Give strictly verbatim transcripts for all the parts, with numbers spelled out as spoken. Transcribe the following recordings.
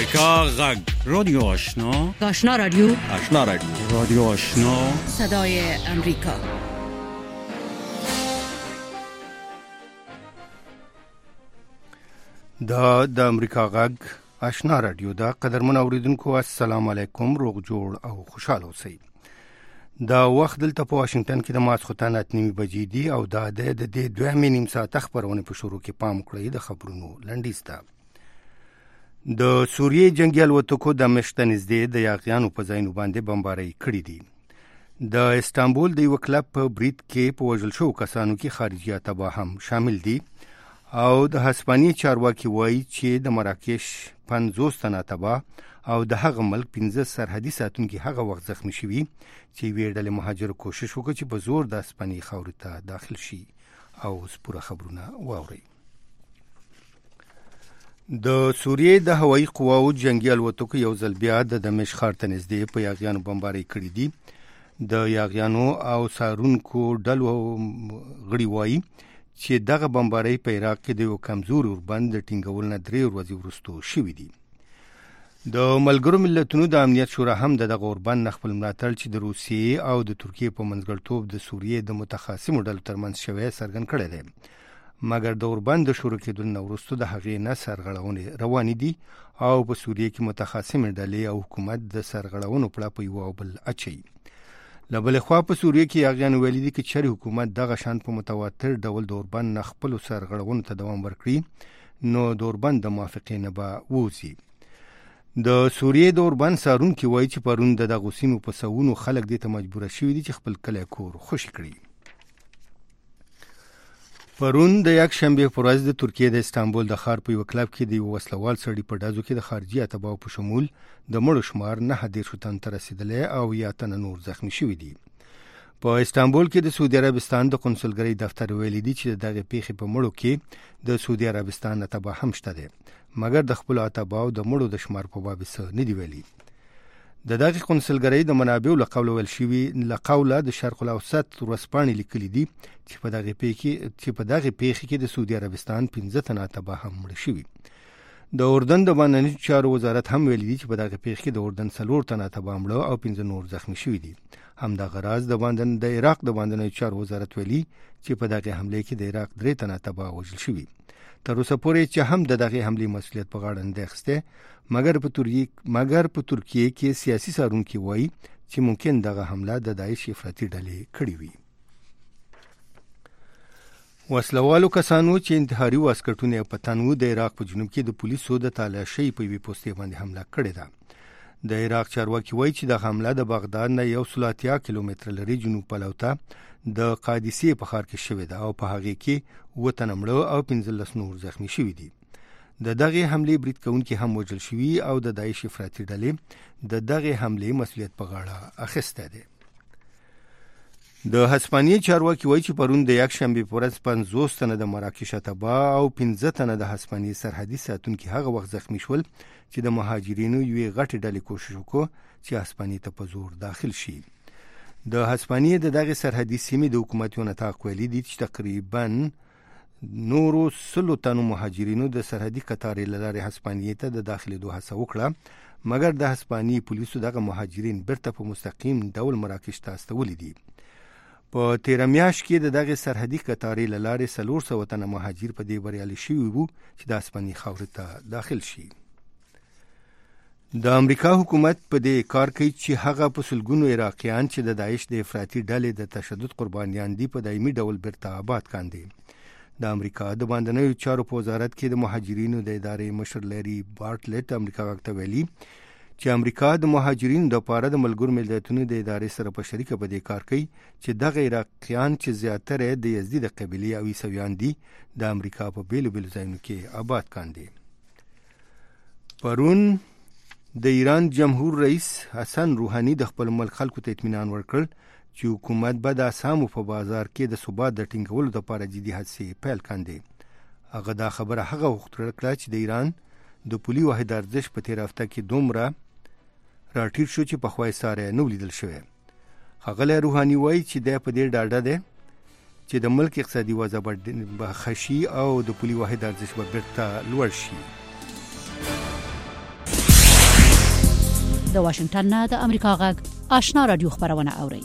امریکا غږ رادیو آشنا آشنا رادیو آشنا رادیو رادیو آشنا صدای امریکا. دا د امریکا غږ آشنا رادیو دا قدرمن اوریدونکو السلام علیکم، روغ جوړ او خوشاله اوسئ. دا وخت دلته په واشنگټن کې د ماسخوتن اته نیمې بجې دي او دا د دې دویمې نیم ساعت خبرونه په شروع کې پام کړئ د خبرونو لنډیز ته. د سوریې جنگي الوتکو د مشت نږدې د یاغیانو په ځایونو باندې بمبارۍ کړې دي. د استانبول د یو کلب په برید کې په وژل شوو کسانو کې خارجي اتباع هم شامل دي او د هسپانیې چارواکي وایي چې د مراکش پنځوس تنه اتباع او د هغه ملک پنځه سرحدي ساتونکي هغه وخت زخمی شوي چې یوې ډلې مهاجر کوشش وکړ چې په زور د هسپانیې خاورې ته داخل شي. او سپوره خبرونه واورئ. د سوریې د هوایي قواو جنگي الوتکو یو ځل بیا د دمشق ښار ته نږدې په یاغیانو بمبارۍ کړې دي. د یاغیانو او څارونکو ډلو غړي وایي چې دغه بمبارۍ په عراق کې د یو کمزوري اوربند د ټینګولو نه درې ورځې وروسته شوي دي. د ملګرو ملتونو د امنیت شورا هم د دغه اوربند نه خپل ملاتړ چې د روسیې او د ترکیې په منځګړیتوب د سوریې د متخاصمو ډلو ترمنځ شوی څرګند کړی دی، مګر د اوربند د شروع کېدو نه وروسته د هغې نه سرغړونې روانې دي او په سوریې کې متخاصمې ډلې او حکومت د سرغړونو پړه په یو او بل اچوي. له بلې خوا په سوریې کې یاغیانو ویلي دي چې چېرې حکومت دغه شان په متواتر ډول د اوربند نه خپلو سرغړونو ته دوام ورکړي نو د اوربند د موافقې نه به ووځي. د سوریې د اوربند څارونکي وایي چې پرون د دغو سیمو په سوونو خلک دې ته مجبوره شوي دي چې خپل کلی کور خوشي کړي. پرون د یکشنبې په ورځ د ترکیې د استانبول د ښار په یو کلب کې د یو وسلوال سړي په ډزو کې د خارجي اتباعو په شمول د مړو شمار نهه دېرشو تنو ته رسېدلی او یا تنه نور زخمي شوي دي. په استانبول کې د سعودي عربستان د قونسلګرۍ دفتر ویلي دي چې د دغې پیښې په مړو کې د سعودي عربستان اتباع هم شته دی، مګر د خپلو اتباعو د مړو د شمار په باب څه نه دي ویلي. د دغې قونسلګرۍ د منابعو له قوله ویل شوي له قوله د شرق الاوسط ورځپاڼې لیکلي دي چې په دغې پیښې چې په دغې پیښې کې د سعودي عربستان پنځه تنه اتباع هم مړه شوي. د اردن د بهرنیو چارو وزارت هم ویلي دي چې په دغې پیښې کې د اردن څلور تنه اتباع مړه او پنځه نور زخمي شوي دي. همدغه راز د باندن د عراق د بهرنیو چارو وزارت ویلي چې په دغې حملې کې د عراق درې تنه اتباع وژل شوي. تر اوسه پورې چې هم د دغې حملې مسؤلیت په غاړه نه دی اخیستی، مګر په ترکیې مګر په ترکیې کې سیاسي څارونکي وایي چې ممکن دغه حمله د داعش افراطي ډلې کړې وي. وسلوالو کسانو چې انتحاري واسکټونه په تن وو د عراق په جنوب کې د پولیسو د تالاشۍ په یوې پوستې باندې حمله کړې ده. د عراق چارواکي وایي چې دغه حمله د بغداد نه یو سل اتیا کیلومتره لرې جنوب پلو ته د قادسیې په ښار کې شوې ده او په هغې کې اووه تنه مړه او پنځلس نور زخمي شوي دي. د دغې حملې برید کوونکي هم وژل شوي او د داعش افراطي ډلې د دغې حملې مسؤلیت په غاړه اخیستی دی. د هسپانیې چارواکي وایي چې پرون د یکشنبې په ورځ پنځوس تنه د مراکش اتباع او پنځه تنه د هسپانیې سرحدي ساتونکي هغه وخت زخمي شول چې د مهاجرینو یوې غټې ډلې کوشش وکړو چې هسپانیې ته په زور داخل شي. د هسپانیې د دغې سرحدي سیمې د حکومت یو نطاق ویلي دي چې تقریباً نورو سلو تنو مهاجرینو د سرحدي قطارې له لارې هسپانیې ته د داخلېدو هڅه وکړه، مګر د هسپانیې پولیسو دغه مهاجرین بیرته په مستقیم ډول مراکش ته استولي دي. په تیره میاشت کې د دغې سرحدي قطارې له لارې څلور سوه تنه مهاجر په دې بریالي شوي وو چې د هسپانیې خاورې ته داخل شي. د امریکا حکومت په دې کار کوي چې هغه په سلګونو عراقیان چې د داعش د افراطي ډلې د تشدد قربانیان دي په دایمي ډول بیرته آباد کاندي. د امریکا د باندنیو چارو په وزارت کې د مهاجرینو د ادارې مشر لری بارټلټ امریکا غږ ته ویلي چې امریکا د مهاجرینو لپاره د ملګرو ملتونو د ادارې سره په شریکه په دې کار کوي چې دغه عراقیان چې زیاتره د یزدي د قبیلې او عیسویان دي د امریکا په بیلو بیلو ځایونو کې آباد کاندي. پرون د ایران جمهور رئیس حسن روحاني د خپل ملک خلکو ته اطمینان ورکړ چې حکومت به د اسامو په بازار کې د ثبات د ټینګولو لپاره جدي هڅې پیل کاندي. هغه دا خبره هغه وخت ورکړه چې د ایران د پولي واحد ارزش په تیر هفته کې دومره راټیټ شو چې پخوا یې ساری نه لیدل شوی. ښاغلی روحاني وایي چې دی په دې ډاډه دی چې د ملک اقتصادي وضع به ښه شي او د پولي واحد ارزش به بیرته لوړ شي. د واشنگټن نه د امریکا غږ آشنا رادیو خبرونه اوري.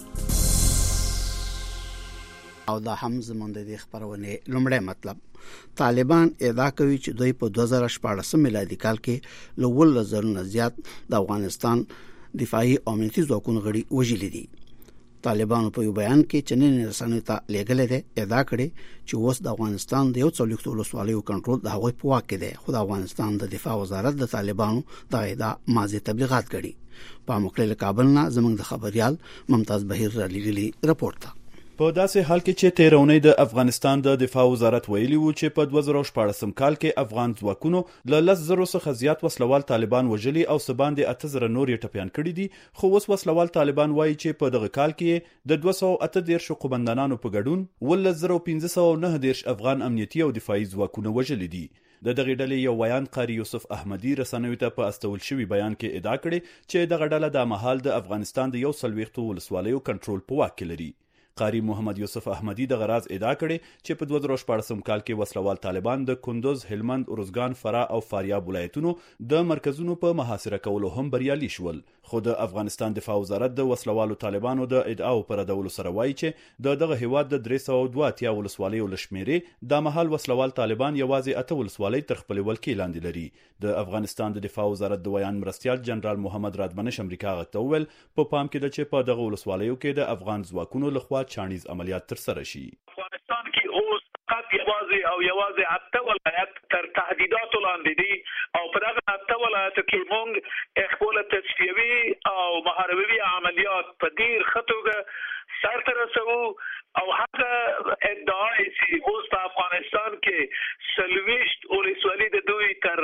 او دا هم زموږ د خبرونه لومړی مطلب طالبان ادعا کوي چې دوی په دوه زره شپاړس میلادي کال کې لول زرونه زیات د افغانستان دفاعي او امنیتي ځواکونو غړي وژلي دي. طالبانو په یو بیان کې چې نن رسنیو ته لیږل دي ادعا کړې چې اوس د افغانستان د یو څلوېښت ولسوالیو کنټرول د هغوی په واک کې دی، خو د افغانستان د دفاع وزارت د طالبانو د ادعا ماضي تبلیغات کړي. په مقله کابل نه زموږ د خبريال ممتاز بهیر را لګلي رپورټ. په داسې حال کې چې تیرونی د افغانستان د دفاع وزارت ویلي و چې په دوه زره شپاړس کال کې افغان ځواکونو له لس زره څخه زیات وسلوال طالبان وژلي او سباندې اته زره نور یې ټپيان کړي دي، خو اوس وسلوال طالبان وایي چې په دغه کال کې د دوه سوه اته دېرش قومندانانو په ګډون ولس زره پنځه سوه نهه دېرش افغان امنیتي او دفاعي ځواکونه وژلي دي. د دغه ډلې یو ویان قاری یوسف احمدی رسنوي ته په استول شوی بیان کې ادعا کړې چې دغه ډله د مهال د افغانستان د یو څلوېښت ولسوالیو کنټرول په واک کې لري. قاری محمد یوسف احمدی د غراز ادعا کړي چې په دوه زره شپاړس کال کې وسلوال طالبان د کندوز، هلمند، ارزګان، فراه او فاریاب ولایتونو د مرکزونو په محاصره کولو هم بریالي شول، خو د افغانستان دفاع وزارت د وسلوالو طالبانو د ادعاو پر ردولو سره وایي چې د دغه هیواد د درې سوه دوه اتیا ولسوالیو لشمیرې د مهال وسلوال طالبان یوازې اته ولسوالۍ تر خپل ولکې لاندې لري. د افغانستان د دفاع وزارت د ویان مرستیال جنرال محمد رادمنش امریکا غته ویل په پام کې د چې په دغه ولسوالیو کې د افغان ځواکونو لخوا چانیز عملیات تر سره شي. افغانستان کې اوس فقط یوازې او یوازې اته ولایت تر تهدیداتو لاندې دي او په دغه اته ولایتو کې موږ خپل تصفیوي او محاربوي عملیات په ډیر ښه توګه سرته رسوو او هغه ادعای چې اوس په افغانستان کې څلوېښت ولسوالۍ د دوی تر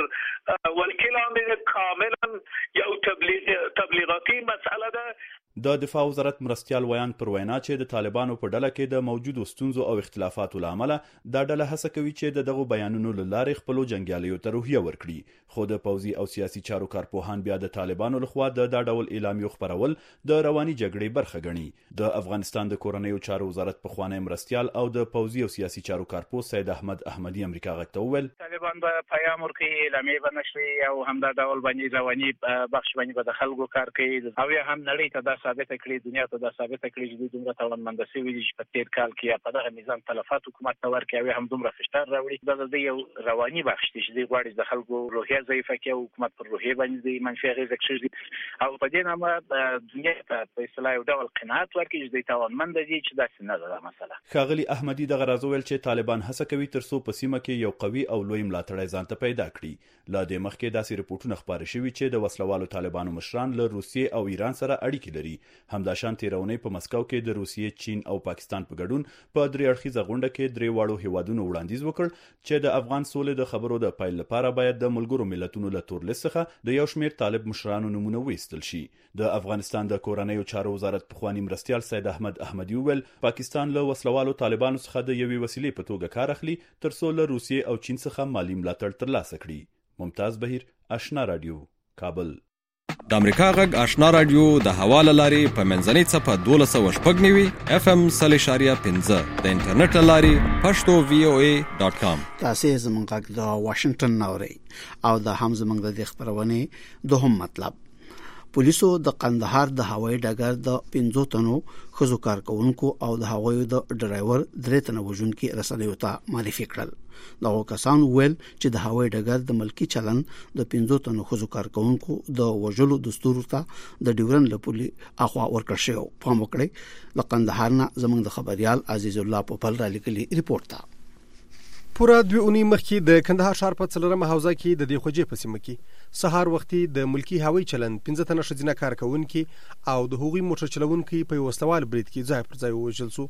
ولکې لاندې کاملا یو تبلیغ تبلیغاتي مسئله ده. د دفاع وزارت مرستیال ویان پر وینا چې د طالبانو په ډله کې د موجودو ستونزو او اختلافاتو له امله دا ډله هڅه کوي چې د دغو بیانونو له لارې خپلو جنګیالیو ته روحیه ورکړي، خو د پوځي او سیاسي چارو کارپوهان بیا د طالبانو لخوا د دا ډول اعلامیو خپرول د رواني جګړې برخه ګڼي. د افغانستان د کورنیو چارو وزارت پخوانی مرستیال او د پوځي او سیاسي چارو کارپوه سید احمد احمدی امریکا غته وویل طالبان به پیام ورکړي، اعلامیې به نشري او همدا ډول باندې رواني بخش باندې به د خلکو کار کوي او یا هم نړۍ ته دا ثابت کړي، دنیا ته دا ثابت کړي چې دوی دومره توانمند شوي دي چې په تیر کال کې په دغه نظام تلفات حکومت ته ورکړي او هم دومره فشار راوړي. دا د یو رواني بخش دی چې دوی غواړي د خلکو روحیه ضعیفه کړي او حکومت پر روحیه باندې منفي اغېزه کړي او په دې نامه دنیا ته په اصطلاح یو ډول قناعت ورکړي چې دوی توانمند دي چې داسې نه ده مسله. ښاغلي احمدي دغه راز وویل چې طالبان هڅه کوي ترڅو په سیمه کې یو قوي او لوی ملاتړی ځان ته پیدا کړي. لا دې مخکې داسې رپورټونه خپاره شوي چې د وسلوالو طالبانو مشران له روسیې او ایران سره اړیکې لري. همداشان تیرونی په مسکو کې د روسیې، چین او پاکستان په ګډون په درې اړخیزه غونډه کې درې واړو هیوادونو وړاندیز وکړ چې د افغان سولې د خبرو د پیل لپاره باید د ملګرو ملتونو له تورلیست څخه د یو شمېر طالب مشرانو نمونه وایستل شي. د افغانستان د کورنیو چارو وزارت پخوانی مرستیال سید احمد احمدی وویل پاکستان له وسلوالو طالبانو څخه د یوې وسیلې په توګه کار اخلي ترڅو له روسیې او چین څخه مالی ملاتړ ترلاسه کړي. ممتاز بهیر، آشنا رادیو، کابل. د امریکا غږ آشنا رادیو د حواله لاري په منځنۍ صفه دولس سوه شپږ نوي اف ام صلی شاریه پنځه د انټرنیټ لاري پښتو وی او ای ډاټ کام. تاسو زموږ غږ د واشنگټن نوري او د هم زموږ د خبرونه دوهم مطلب پولیسو د قندهار د هوایي ډګر د پنځو تنو خزو کارکونکو او د هوایي د ډرایور درې تنو وژونکو رسنیو ته معرفي کړل. دغه کسان ویل چې د هوایي ډګر د ملکی چلن د پنځو تنو خزو کارکونکو د وژلو دستور ته د ډیورن لپولي اخوا ورکړ شو. په موکړه د قندهار نه زموږ د خبريال عزیز الله پوپل را لیکلي ریپورت ته پورا دوی اونۍ مخکې د کندهار ښار په څلورمه حوزه کې د دې خوجې په سیمه کې سهار وختي د ملکی هوایي چلن پنځه تنه ښځینه کارکونکي او د هغوی موټر چلونکي په وسلوال برید کې ځای پر ځای ووژل شو.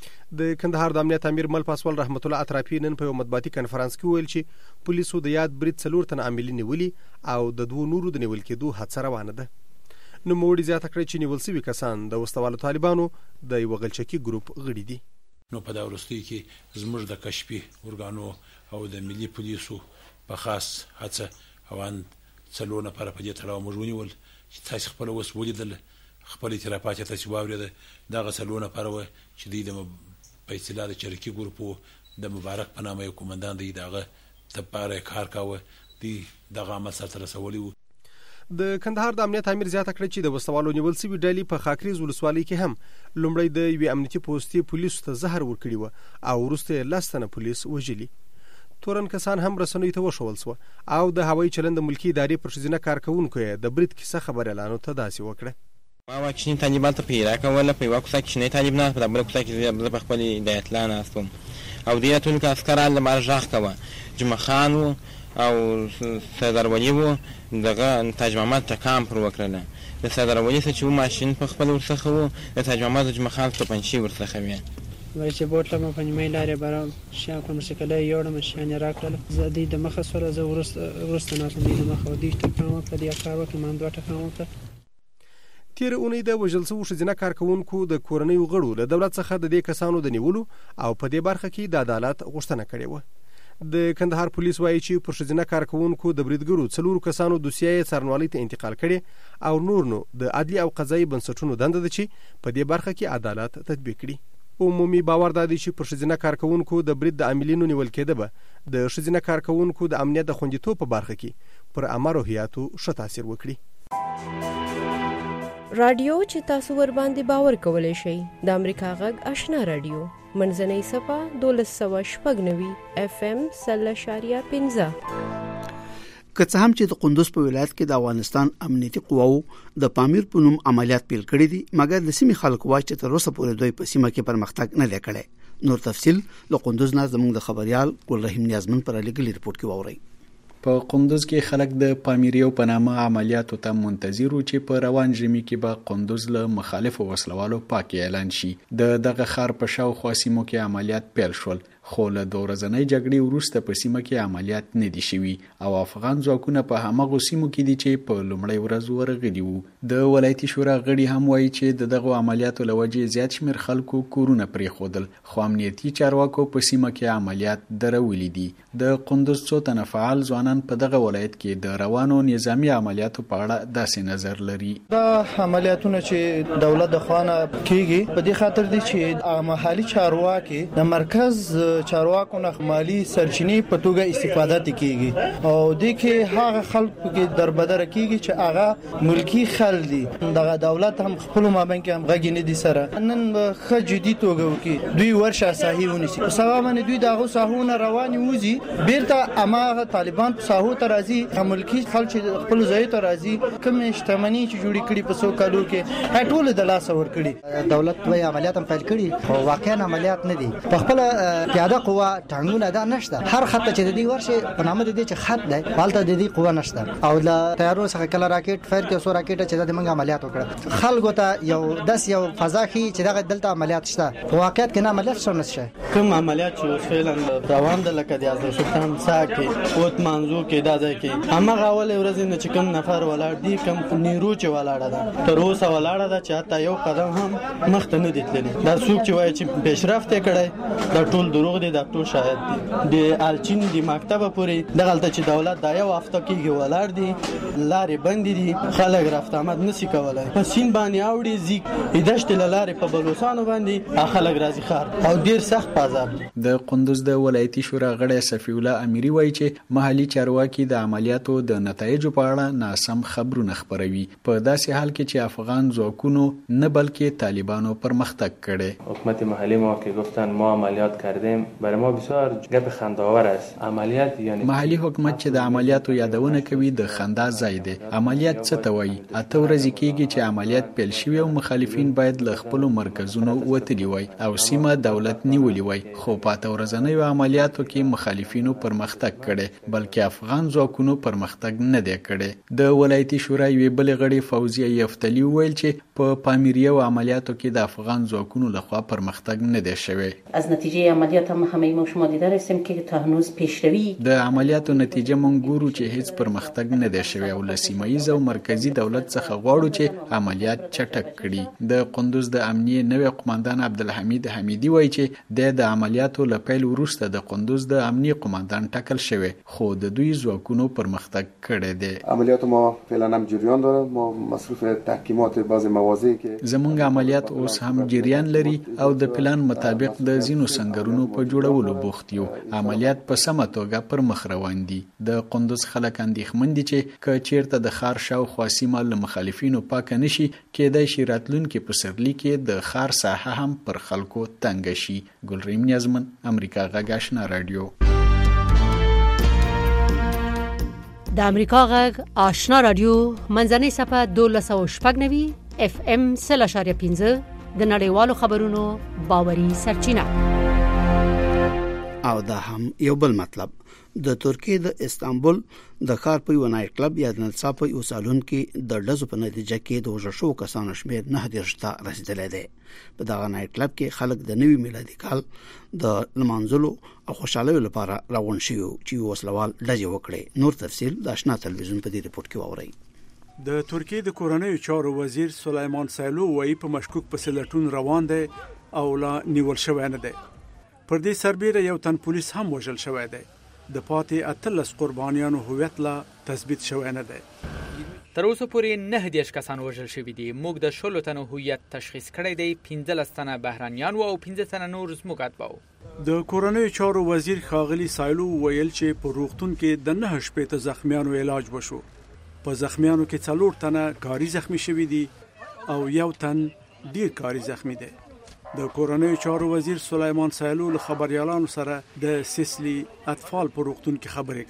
د کندهار د امنیت امیر مل پاسوال رحمت الله اطرافي نن په یو مطبوعاتي کنفرانس کې ویل چې پولیسو د یاد برید څلور تنه عاملین نیولي او د دوه نورو د نیول کېدو هڅه روانه ده. نو موړي زیاته کړې چې نیول شوي کسان د وسلوالو طالبانو د یو غلچکي ګروپ غړي دي. نو په دا وروستي کې زموږ د کشفي ورګانو او د ملي پولیسو په خاص هڅه اوان څلور نفر په دې تړاو موږ ونیول چې تاسو خپل اوس ولیدل خپل اعترافات تاسو واورید دغه څلور نفر و چې د په اصطلاح د چرکی ګروپو د مبارک په نامه یو کمانډان دی دغه د پاره کار کاوه دی دغه عمل سره رسولي. د کندهار د امنیت امیر زیاته کړه چې د وسوالو نیول سوي ډلې په خاکریز ولسوالۍ کې هم لومړی د یوې امنیتي پوستې پولیسو ته زهر ورکړي وه او وروسته یې لس تنه پولیس وژلي. تورن کسان هم رسنیو ته وښول سوه او د هوایي چلند د ملکي ادارې پر ښځینه کارکوونکو یې د برید کیسه خبریالانو ته داسې وکړه. ما واکشني طالبان ته پیدا کوله، په یوه کوڅه کې شنې طالب ناست، په بله کوڅه کې زه په خپل هدایتلا ناست وم او دې ټولو کې عسکر هلته ما غږ کوه. جمعه خان و او سردار ولي و، دغه تاج محمد ټکان پر وکړله. د سردار ولي څه چې و ماشین په خپل ورڅخه و، د تاج محمد د جمعه خان توپنچې ورڅخه وې. وایي چې بوتله مې په نیمۍ لارې برام شیان پر موسیقلۍ یوړم، شیان یې راکړله. زه دوی د مخه سوله، زه وروسته ناست وم دوی د مخه، دوی ټکان وکړه، دوی کار وکړ، ما هم دوه ټکان وکړه. تېره اونۍ د وژل شوو ښځینه کارکوونکو د کورنیو غړو له دولت څخه د دې کسانو د نیولو او په دې برخه کې د عدالت غوښتنه کړې وه. د کندهار پولیس وایي چې پر ښځینه کارکوونکو د بریدګرو څلورو کسانو دوسیه یې څارنوالۍ ته انتقال کړې او نور نو د عدلي او قضایي بنسټونو دنده ده چې په دې برخه کې عدالت تطبیق کړي. عمومي باور دا دی چې پر ښځینه کارکوونکو د برید د عاملینو نیول کېده به د ښځینه کارکوونکو د امنیت د خوندیتوب په برخه کې پر عامه روحیاتو ښه تاثیر وکړي. رادیو چې تاسو ور باندې باور کولای شئ د امریکا غږ آشنا رادیو منځنۍ صفه دولس سوه شپږ نوي اف ام سل اشاریه پنځه. که څه هم چې د قندوز په ولایت کې د افغانستان امنیتي قواو د پامیر په نوم عملیات پیل کړي دي، مګر د سیمې خلکو وایي چې تر اوسه پورې دوی په سیمه کې پرمختګ نه دی کړی. نور تفصیل له قندوز نه زموږ د خبريال ګل رحیم نیازمن پر لګلي رپورت کې واورئ. په قندوز کې خلک د پامیریو په نامه عملیاتو ته منتظر وو چې په روان ژمي کې به قندوز له مخالفو وسلوالو پاک اعلان شي. د دغه ښار په شاوخوا سیمو کې عملیات پیل شول، خو له دوه ورځنۍ جګړې وروسته په سیمه کې عملیات نه دي شوي او افغان ځواکونه په هماغو سیمو کې دي چې په لومړۍ ورځ ورغلي وو. د ولایتي شورا غړي هم وایي چې د دغو عملیاتو له وجې زیات شمېر خلکو کورونه پرېښودل، خو امنیتي چارواکو په سیمه کې عملیات درولي دي. د قندوز څو تنه فعال ځوانان په دغه ولایت کې د روانو نظامي عملیاتو په اړه داسې نظر لري. دا عملیاتونه چې دولت د خوانه کیږي په دې خاطر دي چې محلي چارواکي د مرکز چارواکو نه مالی سرچینې په توګه استفاده کیږي او د کې هغه خلکو کې دربدر کیږي چې هغه ملکی خل دي. دغه دولت هم خپل مابین کې هم غږی نه دي سره نن خ جدي توګه وکي دوی ورشه صحیح ونیسي په سبا باندې دوی دغه ساحونه رواني وزي بیرته اماغه طالبان په ساحو ته راځي، ملکی خل چې خپل ځای ته راځي، کوم اجتماعي چې جوړی کړي په سو کالو کې ټول د لاس ور کړي. دولت وی عملیات هم پیل کړي او واقعا عملیات نه دي. په خپل پیاده قوا ټانګونه دا نشته، هر خط چې د دې ورشه په نامه د دې چې خط دی بالته د دې قوا نشته او له تیارو څخه کله راکټ فایر کې سو راکټ چې د منګ عملیات وکړه. خلکو ته یو داس یو فضا کې چې دغه دلته عملیات شته، په واقعیت کې نه عملیات شته نشته. کوم عملیات چې فعلا روان دي لکه د ازل سلطان ساکي اوت منځو کې دا ځای کې هغه اول ورځ نه چې کوم نفر ولاړ دي، کوم نیرو چې ولاړه ده تر اوسه ولاړه ده چې حتی یو قدم هم مخته نه دي تللی. دا څوک چې وایي چې پیشرفت کړي دا ټول دروغ دي، دا ټول شاهد دي. د الچین د مکتبه پورې دغلته چې دولت دا یو هفته کېږي ولاړ دي، لارې بندې دي، خلک رفت آمد نشي کولای. په سین باندې اوړي زیګ دشت لارې په بلوچستان باندې خلک راځي خار او ډیر سخت پازاب دي. د قندوز د ولایتي شورا غړی صفی الله امیری وایي چې محلي چارواکي د عملیاتو د نتایجو په اړه ناسم خبرونه خپروي په داسې حال کې چې افغان ځواکونو نه بلکې طالبانو پرمختګ کړي. حکومت محلی ما که گفتن ما عملیات کردیم برای ما بسیار گپ خنده‌آور است. عملیات یعنی محلي حکومت چې د عملیاتو یادونه کوي د خندا ځای دی. عملیات څه ته وایي؟ اته ورځې کېږي چې عملیات پیل شوی او مخالفین باید له خپلو مرکزونو وتلي وای او سیمه دولت نیولي وای، خو په اته ورځنیو عملیاتو کې مخالفینو پرمختګ کړي بلکې افغان ځواکونو پرمختګ نه دی کړی. د ولایتي شورا یوې بلې غړي فوزیه یفتلی وویل چې په پامیریو عملیاتو کې د افغان ځواکونو لخوا پرمختګ نه دی شوی. از نتیجه عملیات هم همه ما شما دیده رسیم که تا هنوز پیشروی د عملیاتو نتیجه مونږ ګورو چې هیڅ پرمختګ نه دی شوی او له سیمایي او مرکزی دولت څخه غواړو چې عملیات چټک کړي. د قندوز د امنیه نوی قوماندان عبدالحمید حمیدی وایي چې د عملیاتو له پیل وروسته د قندوز د امنیه قوماندان ټاکل شوی، خو د دوی ځواکونو پرمختګ کړی دی. عملیات ما فعلا هم جریان داره، ما مصروف تحکیمات بعض مواضع کې زمونږ عملیات اوس هم جریان لري او د پلان مطابق د زینو سنگرونو په جوړولو بوخت یو. عملیات په سمه توګه پر مخ روان دي. د قندوز خلک اندېښمن دي چې که چیرته د ښار شاوخوا سیمه له مخالفینو پاکه نشي، کېدای شي راتلونکي پسرلي کې د ښار ساحه هم پر خلکو تنګه شي. ګلریم نیازمن، امریکا غږ آشنا رادیو. د امریکا غږ آشنا رادیو منځنۍ صفحه دولس او شپږ نوي اف ام سل اشاریه پنځه د نړیوالو خبرونو باوري سرچینه. او دا هم یو بل مطلب، د ترکیه د استانبول د ښار په یو نایټ کلب یا د نڅا یو سالون کې د ډزو په نتیجه کې د وژل شوو کسانو شمېر نه دېرش ته رسیدلی دی. په دغه نایټ کلب کې خلک د نوي میلادي کال د لمانځلو او خوشحالیو لپاره روان شوي چې وسلوال ډزې وکړي. نور تفصیل د آشنا تلویزیون په دې ریپورت کې واورئ. د ترکیه د کورنیو چارو وزیر سلیمان سایلو وایي په مشکوک پسې لټون روان دی او لا نیول شوی نه دی. پر دې سربیره یو تن پولیس هم وژل شوی دی. د پاتې اتلس قربانیانو هویت لا تثبیت شوی نه دی. تر اوسه پورې نه دیش کسان وژل شوي دي. موږ د شلو تنو هویت تشخیص کړی دی. پنځلس تنه بهرانیان او پنځه تنه نور زموږ اتباع. د کورنیو چارو وزیر ښاغلي سایلو ویل چې په روغتون کې د نه شپېته زخمیانو علاج وشو. په زخمیانو کې څلور تنه کاري زخمی شوي دي او یو تن ډیر کاري زخمی دی. د کورنیو چارو وزیر سلیمان سایلو له خبريالانو سره د سیسلی اطفال په روغتون کې خبرې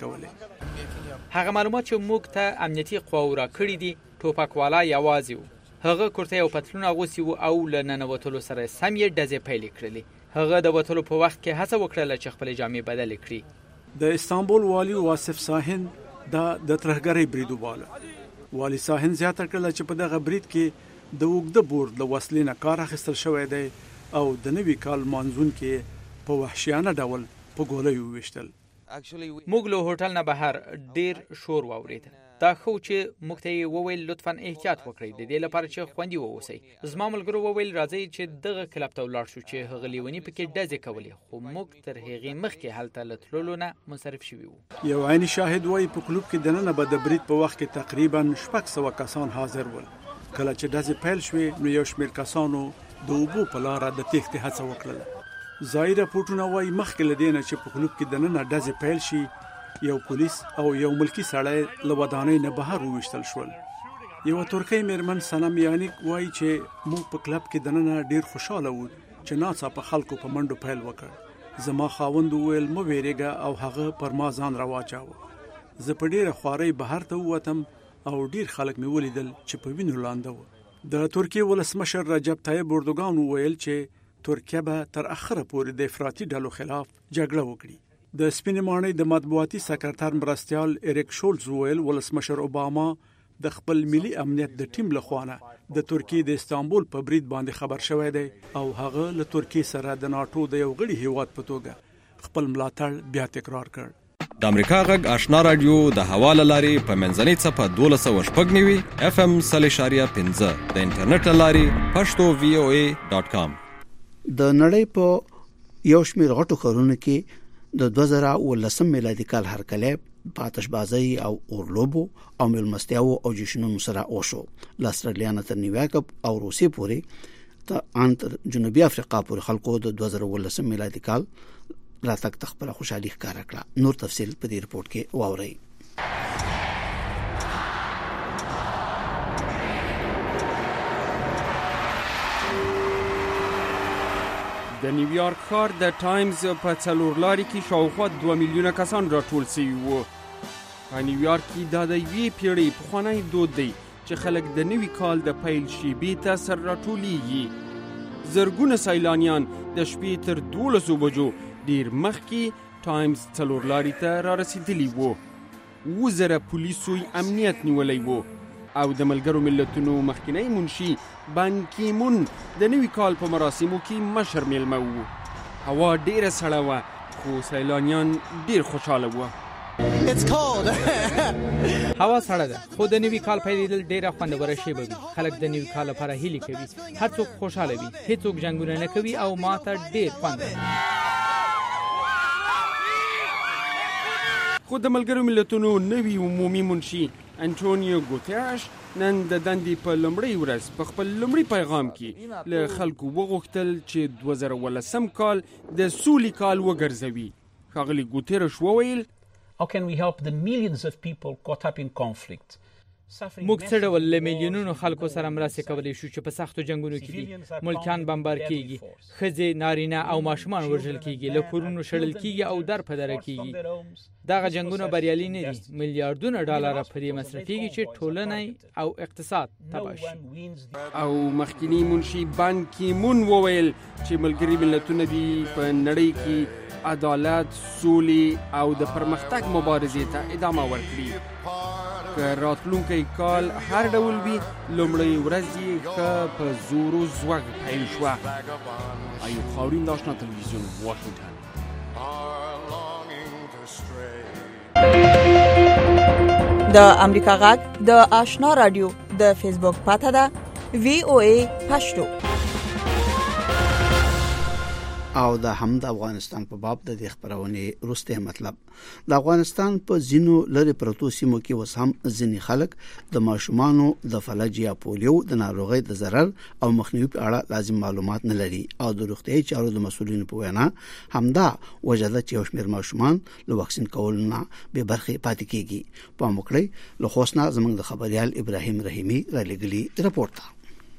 کولې. هغه معلومات چې موږ ته امنیتي قواو را کړی دي، ټوپکوالا یوازې و. هغه کورته او پتلون اغوسی و او له ننوتلو سره سم یې ډزې پیل کړلې. هغه د وټلو په وخت کې هڅه وکړه چې خپل جامې بدل کړي. د استانبول والی واصف ساهن دا د ترهګرۍ برید وباله. والی ساهن زیاته کړل چې په دغه برید کې د وګړه بورډ له وسلې نه کار اخیستل شوی دی او د نوي کال مانزون کې په وحشیانه ډول په ګولیو وشتل. موږ له هوټل نه بهر ډیر شور واورید. دا خو چې موږ ته وویل لطفاً احتیاط وکړئ د دې لپاره چې خوندي واوسئ. زما ملګرو وویل راځئ چې دغه کلب ته ولاړ شو چې هغه لیونی پکې ډزې کولې، خو موږ تر هغې مخکې هلته له تللو نه منصرف شوي وو. یو عیني شاهد وایي په کلوب کې دننه به د برید په وخت کې تقریبا شپږ سوه کسان حاضر ول. کله چې ډزې پیل شوې نو یو شمېر کسانو د اوبو په لاره د تېښتې هڅه وکړله. ځایي راپورټونه وایي مخکې له دې نه چې په کلوب کې دننه ډزې پیل شي، یو پولیس او یو ملکی سړی له ودانۍ نه بهر وویشتل شول. یو ترکی میرمن سنم یانیک وایي چې موږ په کلب کې دننه ډیر خوشاله وو چې ناڅاپه خلکو په منډو پیل وکړ. زما خاوند وویل مه ویریږه او هغه پر ما ځان راواچاوه. زه په ډیره خوارۍ بهر ته ووتم او ډیر خلک مې ولیدل چې په وینو لاندې وو. د ترکیه ولسمشر رجب طیب اردوغان وویل چې ترکیه به تر اخره پورې د افراطي ډلو خلاف جګړه وکړي. د سپینې ماڼۍ د مطبوعاتي سکرټر مرستیال اریک شولز وویل ولسمشر اوباما د خپل ملي امنیت د ټیم لخوانه د ترکیه د استانبول په برید باندې خبر شوی دی او هغه له ترکیه سره د ناتو د یو غړي هیواد په توګه خپل ملاتړ بیا تکرار کړ. د امریکا غږ آشنا رادیو د حواله لاري په منځنۍ صفحه دولس او شپږ نوي اف ام سل اشاریه پنځه د انټرنیټ لاري پښتو وی او ای ډاټ کام. د نړۍ په یو شمېر غټو ښارونو کې د دوه زره اوولسم میلادي کال هرکلی په آتشبازۍ او اورلوبو او میلمستیاو او جشنونو سره وشو. له استرالیا نه تر نیویارک او روسیې پورې ته ان تر جنوبي افریقا پورې خلکو د دوه زره اوولسم میلادي کال راتګ تخپل خوشحالي ښکاره کړه. نور تفصیل په دې رپورت کې واورئ. د نیویارک ښار د ټایمز په څلورلاري کې شاوخوا دوه میلیونه کسان راټول شوي وو. په نیویارک کې دا د یوې پیړۍ پخوانی دود دی چې خلک د نوي کال د پیل شیبې ته سر راټولیږي. زرګونه سیلانیان د شپې تر دولسو بجو ډیر مخکې ټایمز څلورلاري ته را رسیدلی وو. اووه زره پولیسو امنیت نیولی وو او د ملګرو ملتونو مخکینی منشي بان کی مون د نوي کال په مراسمو کې مشر میلمه وو. هوا ډیره سړه وه خو سیلانیان ډیر خوشاله وو. هوا سړه ده خو د نوي کال پیلېدل ډیره خوندوره شیبه وي. خلک د نوي کال لپاره هیلې کوي. هر څوک خوشاله وي، هیڅوک جنګونه نه کوي او ماته ډیر خوند کوي. خو د ملګرو ملتونو نوي عمومي منشي انټونیو ګوتریش نن د دندې په لومړۍ ورځ په خپل لومړي پیغام کې له خلکو وغوښتل چې دوه زره ولسم کال د سولې کال وګرځوي. ښاغلي ګوتریش وویل How can we help the millions of people caught up in conflict? موږ څه ډول له میلیونونو خلکو سره مرسته کولی شو چې په سختو جنګونو کې دي. ملکیان بمبار کیږي، ښځې، نارینه او ماشومان وژل کیږي، له کورونو شړل کیږي او در په دره کیږي. دغه جنګونه بریالي نه دي. میلیارډونه ډالر په دې مصرفيږي چې ټولنه او اقتصاد تباه شي. او مخکینی منشي بان کی مون وویل چې ملګري ملتونه دي په نړۍ کې عدالت، سولې او د پرمختګ مبارزې ته ادامه ورکړي. که راتلونکی کال هر ډول وي، لومړۍ ورځ یې ښه په زور و زوږ پیل شوه. ایوب خاورین د آشنا تلویزیون واشنګټن. د امریکا غږ د آشنا رادیو د فیسبوک پاته ده وی او ای پښتو. او د هم د افغانستان په باب د خبرونه روسته مطلب د افغانستان په زینو لری پروتو سیمو کې وس هم ځینی خلک د ماشومانو د فلج یا پولیو د ناروغۍ د ضرر او مخنیوي په اړه لازم معلومات نه لري او د روغتیايي چارو د مسولینو په وینا همدا وجده چې اوشمیر ماشومان له واکسین کول نه به برخه پاتې کیږي. په موکړی له خوشنا زمنګ د خبريال ابراهيم رحیمی را لګلی رپورټ.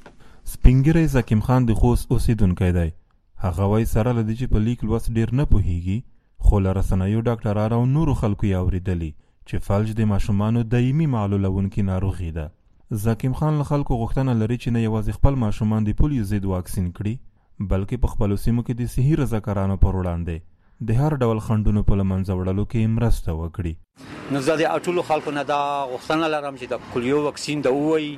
سپینګری زکیم خان د خوست اوسیدونکو دی. هغه وای سره لدی چې په لیک لوس ډیر نه پوهیږي، خو لرسنایو ډاکټرانو او نورو خلکو یې اوریدلی چې فلج د ماشومانو دایمي معلولونکي ناروغي ده. زکیم خان له خلکو غوښتنه لري چې نه یوازې خپل ماشومان د پولیو ضد واکسین کړي، بلکې په خپل سیمو کې د صحي رضاکارانو پر وړاندې د هر ډول خنډونو په لمنځه وړلو کې مرسته وکړي. نو زه د ټولو خلکو نه دا غوښتنه لرم چې د پولیو واکسین د وای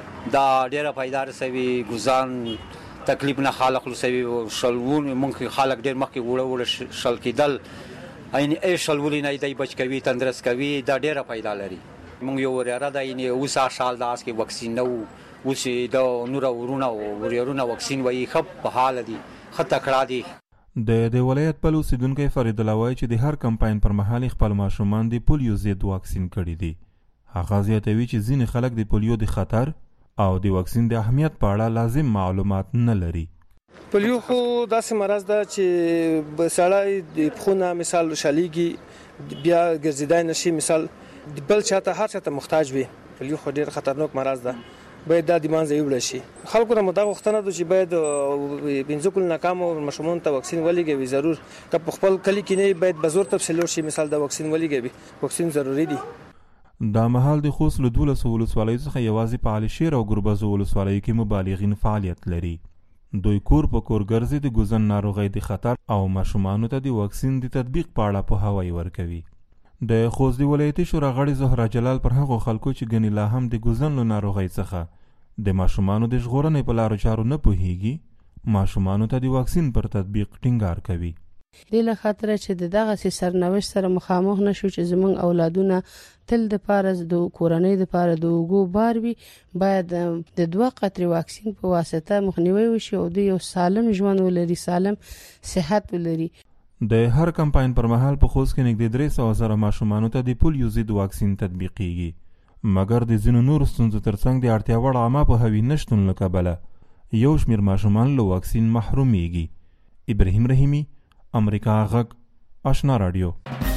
دا ډیره پایدار سوي ګزان تکلیف نه خلق لسوي شلون مونږ خلک ډیر مخکې وړه وړه شل کېدل عین ای شلولې نه دی بچ کوي تندرست کوي دا ډیره پیدا لري. مونږ یو وراره دا یعنی اوسه شال داس کې واکسین نو اوسې دا نور ورونه ورونه واکسین وایي خپ په حال دي خطه کړه دي. د د ولایت په اوسیدونکو فرید الله وایي چې د هر کمپاین پر مهال خپل ماشومان د پولیو ضد واکسین کړي دي. هغه زیاتوي چې ځینې خلک د پولیو د خطر او د واکسین د اهمیت په اړه لازم معلومات نه لري. پولیو خو داسې مرض ده چې بسړی د خونه مثال شالیږي بیا ګرځیدای نشي، مثال بل چاته هر چاته محتاج وي. پولیو خو ډیر خطرناک مرض ده، باید د دیمانځ یو شي. خلکو نه مدغه وختنه د چې باید بنځکل ناکام او مشمون ته واکسین ولګوي ضرور. که په خپل کلی کې نه باید بزور تفصیل شي، مثال د واکسین ولګوي. واکسین ضروری دی. دا مهال د خوست له دولس ولسوالیو څخه یوازې په علي شیر او ګربزو ولسوالیو کې مبالغین فعالیت لري. دوی کور په کور ګرځي د ګوزن ناروغۍ د خطر او ماشومانو ته د واکسین د تطبیق په اړه پوهاوی ورکوي. د خوست د ولایتي شورا غړي زهرا جلال پر هغو خلکو چې ګنې لا هم د ګوزن له ناروغۍ څخه د ماشومانو د ژغورنې په لارو چارو نه پوهیږي، ماشومانو ته د واکسین پر تطبیق ټینګار کوي. دې له خاطر چې د دغه سي سرنوشت سره مخامخ نشو چې زمونږ اولادونه تل د پاره د کورنۍ د پاره د وګو بار وي، باید د دوه قطري واکسین په واسطه مخنیوي وشي او د یو سالم ژوند ولري، سالم صحت ولري. د هر کمپاین پر مهال په خوست کې نږدې درې سوه زره ماشومانو ته د پولیو ضد واکسین تطبیقیږي، مګر د ځینو نورو ستونزو ترڅنګ د اړتیا وړ عامه پوهاوي نشتون له کبله یو شمېر ماشومان له واکسین محرومیږي. ابراهیم رحیمی، امریکا غږ آشنا رادیو.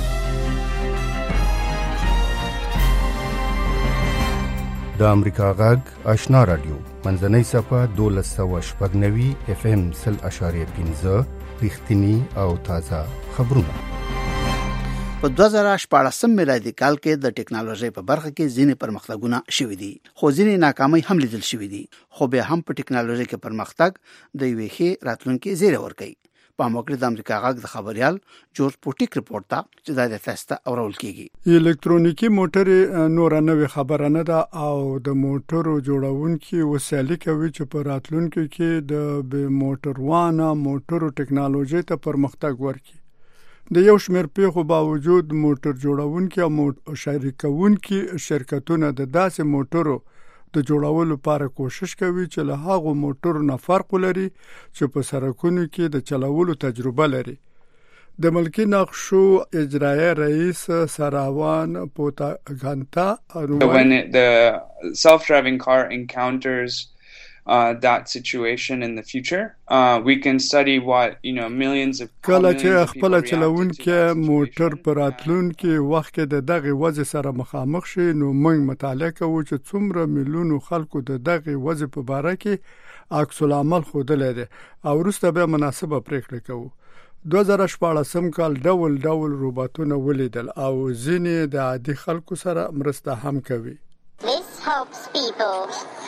د امریکا غږ آشنا رادیو منځنۍ صفه دولس سوه شپږ نوي اف ام سل اشاریه پنځه رښتینی او تازه خبرونه. په دوه زره شپاړسم میلادي کال کې د ټکنالوژي په برخه کې ځینې پرمختګونه شوي دي، خو ځینې ناکامۍ هم لیدل شوي دي، خو بیا هم په ټکنالوژي کې پرمختګ د یوې ښې راتلونکي زیری ورکوي. په موکړه د امریکا غږ د خبريال جورج پوټیک رپورټ ته چې دا د فستا اورول کیږي. الکترونیکی موټر نور نوې خبره نه ده او د موټرو جوړونکي وسایل کوي چې په راتلونکو کې د موټر وانه موټرو ټکنالوژي ته پرمختګ ورکړي. د یو شمېر پیښو باوجود موټر جوړونکي او موټر شریکونکي شرکتونه د داسې موټرو د جوړولو لپاره کوشش کوي چې له هغو موټرو نه فرق ولري چې په سړکونو کې د چلولو تجربه لري. د ملکی نقشو اجرایی رئیس سراوان پوتاګانتا when it, the self-driving car encounters uh, that situation in the future uh, we can study what you know millions of کله چې خپل چلون کې موټر پراتلون کې وخت کې د دغه وضع سره مخامخ شي نو موږ مطالعه کوو چې څومره میلیونو خلکو د دغه وضع په اړه کې عکس العمل خوده لري او وروسته به مناسبه پریکړه کوو. دوه زره شپاړسم کال ډول ډول روبوټونه ولیدل او ځینې د عادي خلکو سره مرسته هم کوي. This helps people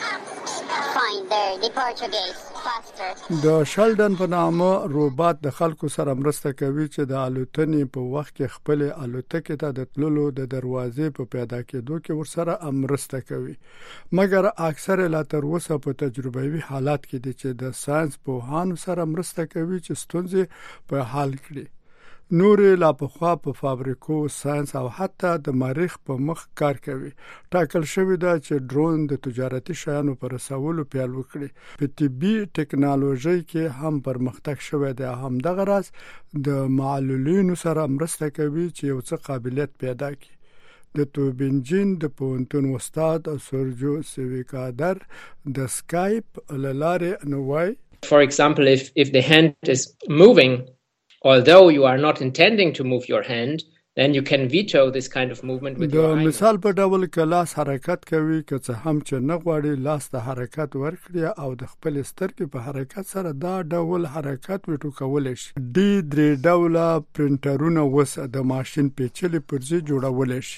find their departure gates faster. د شلډن په نامه روبوټ د خلکو سره مرسته کوي چې د الوتنې په وخت کې خپل الوتکې ته د تللو د دروازې په پیدا کېدو کې ورسره مرسته کوي. مګر اکثر لا تر اوسه په تجربوي حالات کې دي چې د ساينس په هانو سره مرسته کوي چې ستونزې په حل کړي. نور لا په خوا په فابریکو ساينس او حتی د مریخ په مخ کار کوي. ټاکل شوی دا چې ډرون د تجارتي شیانو پر رسولو پیل وکړي. په طبي ټکنالوژي کې هم پرمختګ شوی دی. هم دغه راز د معلولینو سره مرسته کوي چې یو څه قابلیت پیدا کړي. د توبینجین د پونتون استاد سورجو سویکادر د سکایپ لاره نوای For example if if the hand is moving although you are not intending to move your hand then you can veto this kind of movement with your eye. د مثال په ډول کلاس حرکت کوي که څه هم چې نه غواړي لاس ته حرکت ورکړي او د خپل سترګې په حرکت سره دا ډول حرکت وټو کولای شي. ډي درې ډوله پرنټرونه وس د ماشين پیچلي پرځي جوړول شي.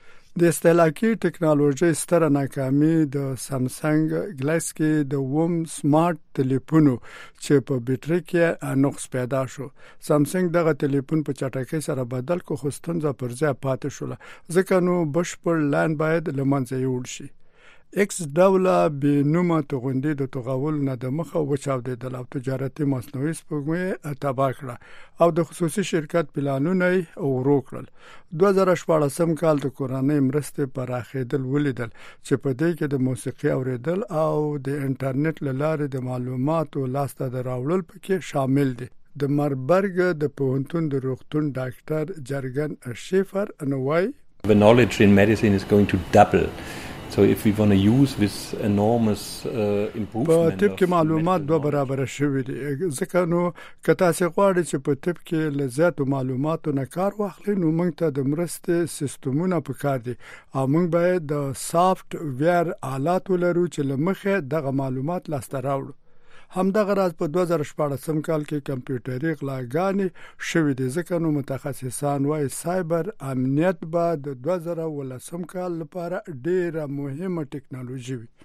د استهلاکي ټکنالوژي ستره ناکامي د سامسنګ ګلیکسي د ووم سمارټ ټلیفونو چې په بیټري کې نقص پیدا شو. سامسنګ دغه ټلیفون په چټکۍ سره بدل کو خو ستونزه پر ځای پاتې شول ځکه نو بشپړ لاین باید لمنځه یوړ شي. ایکس ډوله به نومه توغندې د توغول نه د مخه وچاودېدل او تجارتي مصنوعي سپوږمۍ تباه کړه او د خصوصي شرکت پلانونه یې ورو کړل. دوه زره شپاړسم کال د کورنۍ مرستې پراخېدل ولیدل چې په دې کې د موسیقي اوریدل او د انټرنیټ لاره د معلوماتو لاسته راوړل پکې شامل دي. د مربرګ د پوهنتون د روغتون ډاکټر جرګن شیفر انوای The knowledge in medicine is going to double. So if we want to use this enormous uh, improvement په طب کې معلومات دوه برابر شوي دي ځکه نو که تاسو غواړئ چې په طب کې لزیاتو معلوماتو نه کار واخلئ نو موږ ته د مرستې سیستمونه پکار دي او موږ باید د سافت ویر آلات ولرو چې لمخه دغه معلومات لاسته راوړو. همدغه راز په دوه زره شپاړسم کال کې کمپیوټري غلاګانې شوې دي ځکه نو متخصصان وايي سایبر امنیت به د دوه زره ولسم کال لپاره ډېره مهمه ټکنالوژي وي.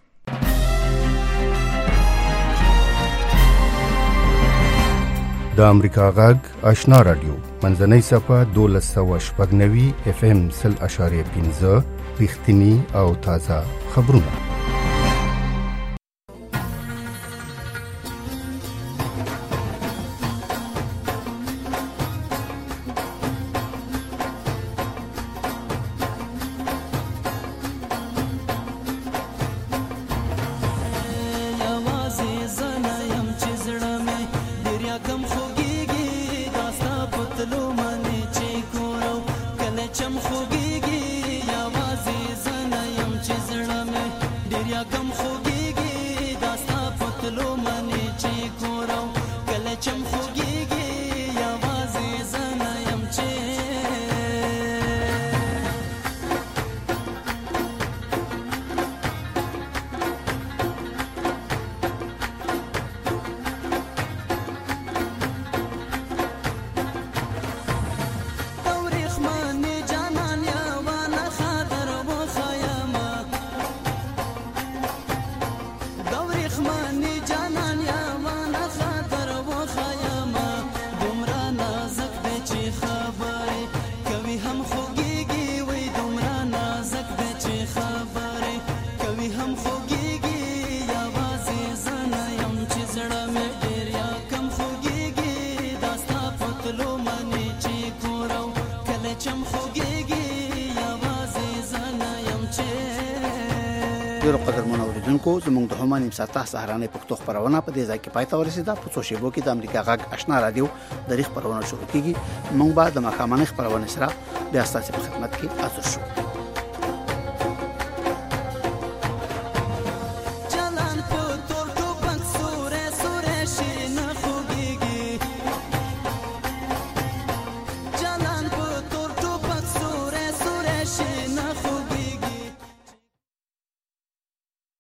د امریکا غږ آشنا رادیو منځنۍ صفه دولس سوه شپږ نوي اف ام سل اشاریه پنځه رښتینی او تازه خبرونه. د ډیرو قدرمنو اوریدونکو زموږ د همانی مساته سهارانه پښتو خبرونه په دې ځای کې پای ته ورسیده. په څو شیبو کې د امریکا غږ آشنا رادیو د ریښ خبرونه شروع کیږي. موږ به د مخامنه خبرونه سره بیا ستاسو په خدمت کې حاضر شو.